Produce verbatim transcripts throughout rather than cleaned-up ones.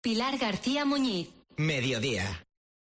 Pilar García Muñiz. Mediodía.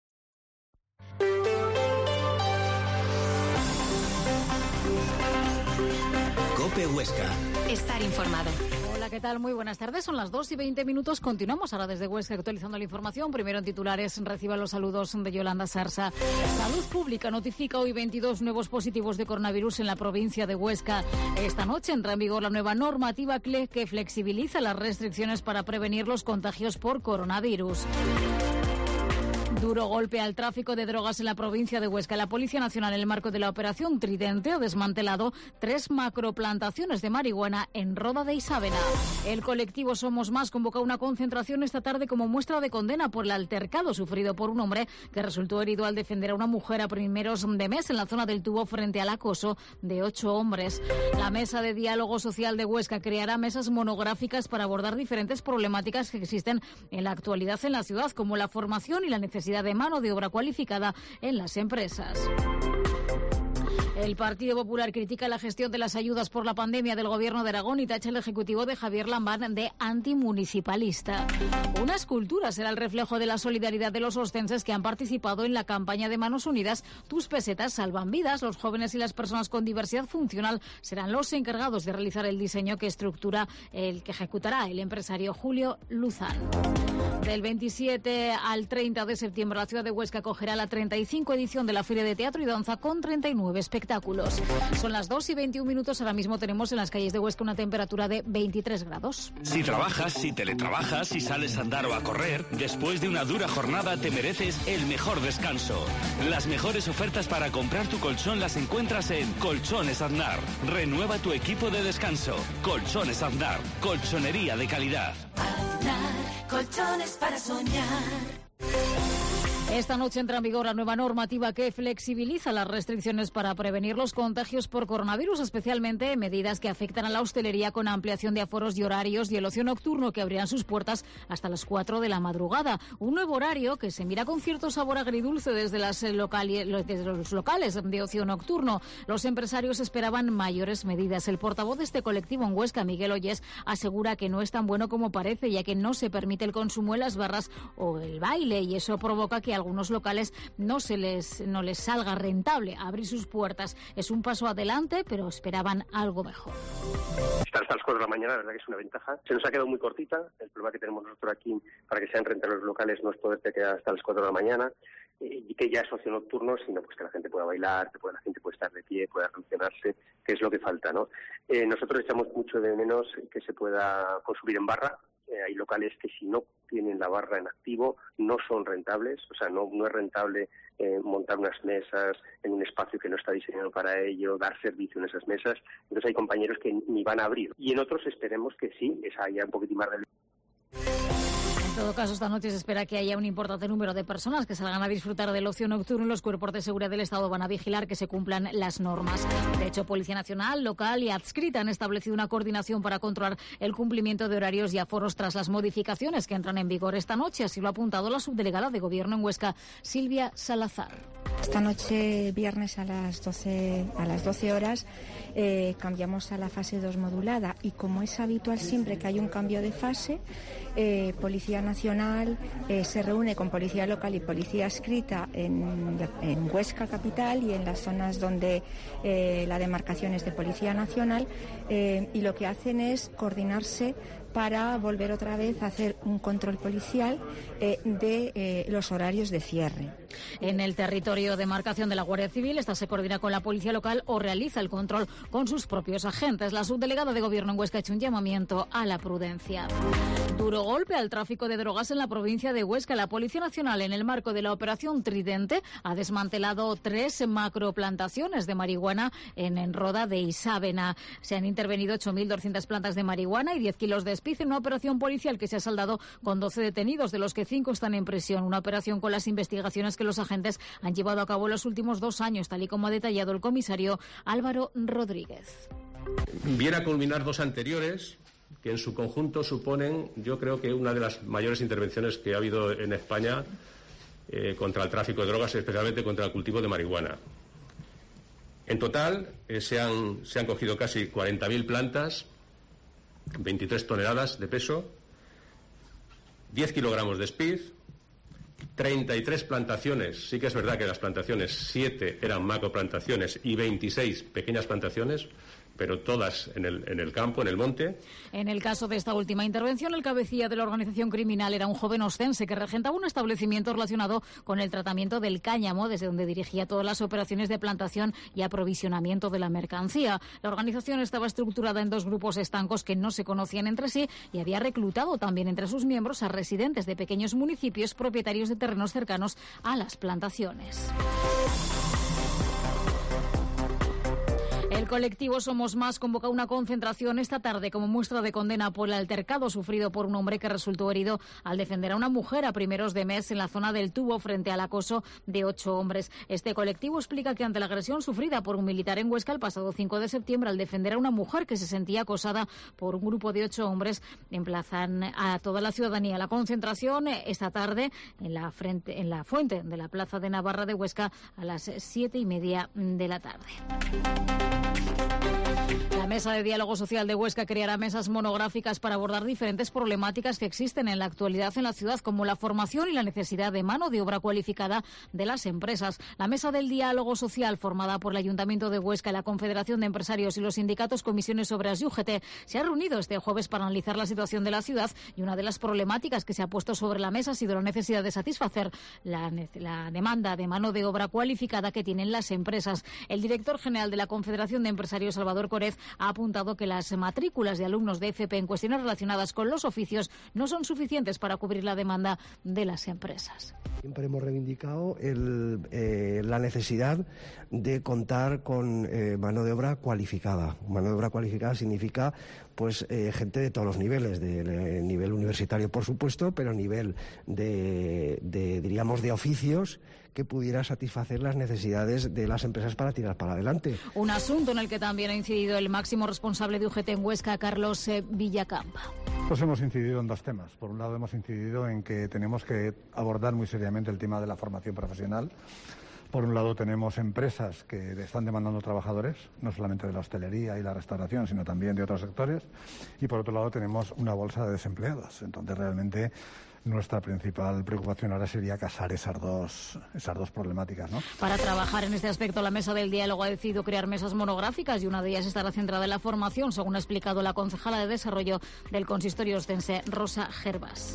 COPE Huesca. Estar informado. Hola, ¿qué tal? Muy buenas tardes. Son las dos y veinte minutos. Continuamos ahora desde Huesca actualizando la información. Primero en titulares, reciba los saludos de Yolanda Sarsa. Salud Pública notifica hoy veintidós nuevos positivos de coronavirus en la provincia de Huesca. Esta noche entra en vigor la nueva normativa que flexibiliza las restricciones para prevenir los contagios por coronavirus. Duro golpe al tráfico de drogas en la provincia de Huesca. La Policía Nacional, en el marco de la Operación Tridente, ha desmantelado tres macroplantaciones de marihuana en Roda de Isávena. El colectivo Somos Más convoca una concentración esta tarde como muestra de condena por el altercado sufrido por un hombre que resultó herido al defender a una mujer a primeros de mes en la zona del Tubo frente al acoso de ocho hombres. La Mesa de Diálogo Social de Huesca creará mesas monográficas para abordar diferentes problemáticas que existen en la actualidad en la ciudad, como la formación y la necesidad de mano de obra cualificada en las empresas. El Partido Popular critica la gestión de las ayudas por la pandemia del Gobierno de Aragón y tacha el Ejecutivo de Javier Lambán de antimunicipalista. Una escultura será el reflejo de la solidaridad de los ostenses que han participado en la campaña de Manos Unidas. Tus pesetas salvan vidas. Los jóvenes y las personas con diversidad funcional serán los encargados de realizar el diseño que estructura el que ejecutará el empresario Julio Luzán. Del veintisiete al treinta de septiembre, la ciudad de Huesca acogerá la treinta y cinco edición de la Feria de Teatro y Danza con treinta y nueve espectáculos. Son las dos y veintiún minutos. Ahora mismo tenemos en las calles de Huesca una temperatura de veintitrés grados. Si trabajas, si teletrabajas, si sales a andar o a correr, después de una dura jornada te mereces el mejor descanso. Las mejores ofertas para comprar tu colchón las encuentras en Colchones Aznar. Renueva tu equipo de descanso. Colchones Aznar. Colchonería de calidad. Aznar, colchones para soñar. Esta noche entra en vigor la nueva normativa que flexibiliza las restricciones para prevenir los contagios por coronavirus, especialmente medidas que afectan a la hostelería con ampliación de aforos y horarios y el ocio nocturno que abrirán sus puertas hasta las cuatro de la madrugada. Un nuevo horario que se mira con cierto sabor agridulce desde, las locali- desde los locales de ocio nocturno. Los empresarios esperaban mayores medidas. El portavoz de este colectivo en Huesca, Miguel Oyes, asegura que no es tan bueno como parece, ya que no se permite el consumo en las barras o el baile, y eso provoca que algunos locales no se les no les salga rentable abrir sus puertas. Es un paso adelante, pero esperaban algo mejor. Estar hasta las cuatro de la mañana, la verdad que es una ventaja. Se nos ha quedado muy cortita. El problema que tenemos nosotros aquí para que sean rentables los locales no es poderte quedar hasta las cuatro de la mañana y que ya es ocio nocturno, sino pues que la gente pueda bailar, que pueda, la gente pueda estar de pie, pueda funcionarse, que es lo que falta, ¿no? Eh, nosotros echamos mucho de menos que se pueda consumir en barra. Eh, hay locales que si no tienen la barra en activo no son rentables, o sea, no, no es rentable eh, montar unas mesas en un espacio que no está diseñado para ello, dar servicio en esas mesas. Entonces hay compañeros que ni van a abrir. Y en otros esperemos que sí, esa haya un poquitín más de... En todo caso, esta noche se espera que haya un importante número de personas que salgan a disfrutar del ocio nocturno y los cuerpos de seguridad del Estado van a vigilar que se cumplan las normas. De hecho, Policía Nacional, local y adscrita han establecido una coordinación para controlar el cumplimiento de horarios y aforos tras las modificaciones que entran en vigor esta noche. Así lo ha apuntado la subdelegada de Gobierno en Huesca, Silvia Salazar. Esta noche, viernes a las doce, a las doce horas, eh, cambiamos a la fase dos modulada y como es habitual siempre que hay un cambio de fase, eh, Policía Nacional eh, se reúne con Policía Local y Policía Adscrita en, en Huesca capital y en las zonas donde eh, la demarcación es de Policía Nacional eh, y lo que hacen es coordinarse para volver otra vez a hacer un control policial eh, de eh, los horarios de cierre. En el territorio de demarcación de la Guardia Civil, esta se coordina con la Policía Local o realiza el control con sus propios agentes. La subdelegada de Gobierno en Huesca ha hecho un llamamiento a la prudencia. Duro golpe al tráfico de drogas en la provincia de Huesca. La Policía Nacional, en el marco de la Operación Tridente, ha desmantelado tres macroplantaciones de marihuana en, en Roda de Isávena. Se han intervenido ocho mil doscientas plantas de marihuana y diez kilos de en una operación policial que se ha saldado con doce detenidos, de los que cinco están en prisión. Una operación con las investigaciones que los agentes han llevado a cabo en los últimos dos años, tal y como ha detallado el comisario Álvaro Rodríguez. Viene a culminar dos anteriores que en su conjunto suponen, yo creo que una de las mayores intervenciones que ha habido en España eh, contra el tráfico de drogas, especialmente contra el cultivo de marihuana. En total eh, se, han, se han cogido casi cuarenta mil plantas, veintitrés toneladas de peso, diez kilogramos de speed, treinta y tres plantaciones, sí que es verdad que las plantaciones, siete eran macroplantaciones y veintiséis pequeñas plantaciones, pero todas en el, en el campo, en el monte. En el caso de esta última intervención, el cabecilla de la organización criminal era un joven ostense que regentaba un establecimiento relacionado con el tratamiento del cáñamo, desde donde dirigía todas las operaciones de plantación y aprovisionamiento de la mercancía. La organización estaba estructurada en dos grupos estancos que no se conocían entre sí y había reclutado también entre sus miembros a residentes de pequeños municipios propietarios de terrenos cercanos a las plantaciones. El colectivo Somos Más convoca una concentración esta tarde como muestra de condena por el altercado sufrido por un hombre que resultó herido al defender a una mujer a primeros de mes en la zona del Tubo frente al acoso de ocho hombres. Este colectivo explica que ante la agresión sufrida por un militar en Huesca el pasado cinco de septiembre al defender a una mujer que se sentía acosada por un grupo de ocho hombres, emplazan a toda la ciudadanía. La concentración esta tarde en la, frente, en la fuente de la Plaza de Navarra de Huesca a las siete y media de la tarde. La Mesa de Diálogo Social de Huesca creará mesas monográficas para abordar diferentes problemáticas que existen en la actualidad en la ciudad, como la formación y la necesidad de mano de obra cualificada de las empresas. La Mesa del Diálogo Social, formada por el Ayuntamiento de Huesca, la Confederación de Empresarios y los sindicatos Comisiones Obreras y U G T, se ha reunido este jueves para analizar la situación de la ciudad y una de las problemáticas que se ha puesto sobre la mesa ha sido la necesidad de satisfacer la, la demanda de mano de obra cualificada que tienen las empresas. El director general de la Confederación de Empresarios, Salvador Corez, ha apuntado que las matrículas de alumnos de F P en cuestiones relacionadas con los oficios no son suficientes para cubrir la demanda de las empresas. Siempre hemos reivindicado el, eh, la necesidad de contar con eh, mano de obra cualificada. Mano de obra cualificada significa pues eh, gente de todos los niveles, de, de nivel universitario por supuesto, pero nivel de, de diríamos de oficios que pudiera satisfacer las necesidades de las empresas para tirar para adelante. Un asunto en el que también ha incidido el máximo responsable de U G T en Huesca, Carlos eh, Villacampa. Pues hemos incidido en dos temas. Por un lado, hemos incidido en que tenemos que abordar muy seriamente el tema de la formación profesional. Por un lado, tenemos empresas que están demandando trabajadores, no solamente de la hostelería y la restauración, sino también de otros sectores. Y por otro lado, tenemos una bolsa de desempleados. Entonces, realmente, nuestra principal preocupación ahora sería casar esas dos, esas dos problemáticas, ¿no? Para trabajar en este aspecto, la Mesa del Diálogo ha decidido crear mesas monográficas y una de ellas estará centrada en la formación, según ha explicado la concejala de Desarrollo del Consistorio ostense, Rosa Gervas.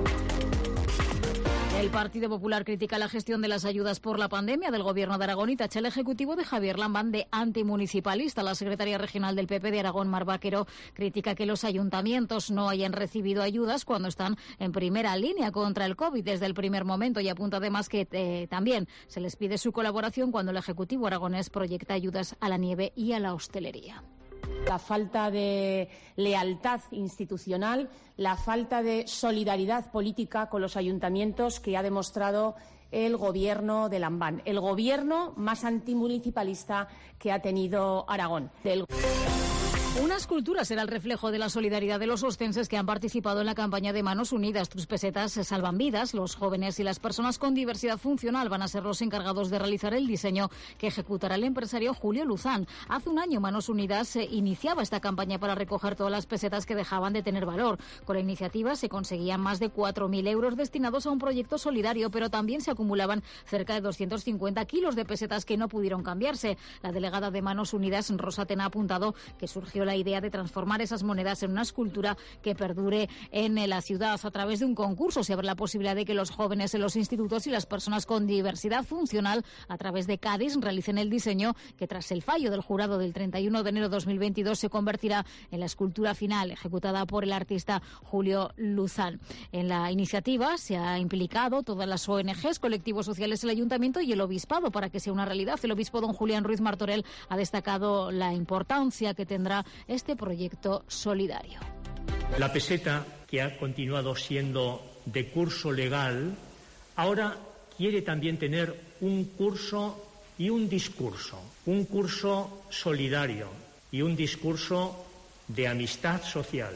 El Partido Popular critica la gestión de las ayudas por la pandemia del Gobierno de Aragón y tacha el Ejecutivo de Javier Lambán de antimunicipalista. La secretaria regional del P P de Aragón, Mar Vaquero, critica que los ayuntamientos no hayan recibido ayudas cuando están en primera línea contra el COVID desde el primer momento y apunta además que eh, también se les pide su colaboración cuando el Ejecutivo aragonés proyecta ayudas a la nieve y a la hostelería. La falta de lealtad institucional, la falta de solidaridad política con los ayuntamientos que ha demostrado el Gobierno de Lambán, el Gobierno más antimunicipalista que ha tenido Aragón. Del... Una escultura será el reflejo de la solidaridad de los ostenses que han participado en la campaña de Manos Unidas. Tus pesetas salvan vidas. Los jóvenes y las personas con diversidad funcional van a ser los encargados de realizar el diseño que ejecutará el empresario Julio Luzán. Hace un año Manos Unidas eh, iniciaba esta campaña para recoger todas las pesetas que dejaban de tener valor. Con la iniciativa se conseguían más de cuatro mil euros destinados a un proyecto solidario, pero también se acumulaban cerca de doscientos cincuenta kilos de pesetas que no pudieron cambiarse. La delegada de Manos Unidas, Rosa Tena, ha apuntado que surgió la idea de transformar esas monedas en una escultura que perdure en la ciudad. A través de un concurso se abre la posibilidad de que los jóvenes en los institutos y las personas con diversidad funcional a través de Cádiz realicen el diseño que tras el fallo del jurado del treinta y uno de enero de dos mil veintidós se convertirá en la escultura final ejecutada por el artista Julio Luzán. En la iniciativa se ha implicado todas las O N Ges, colectivos sociales, el Ayuntamiento y el Obispado para que sea una realidad. El obispo don Julián Ruiz Martorell ha destacado la importancia que tendrá este proyecto solidario. La peseta, que ha continuado siendo de curso legal, ahora quiere también tener un curso y un discurso, un curso solidario y un discurso de amistad social.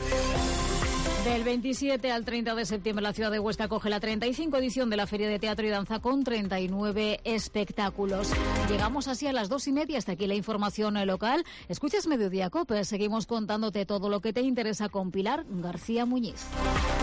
Del veintisiete al treinta de septiembre la ciudad de Huesca acoge la treinta y cinco edición de la Feria de Teatro y Danza con treinta y nueve espectáculos. Llegamos así a las dos y media, hasta aquí la información local. Escuchas Mediodía Cope, seguimos contándote todo lo que te interesa con Pilar García Muñiz.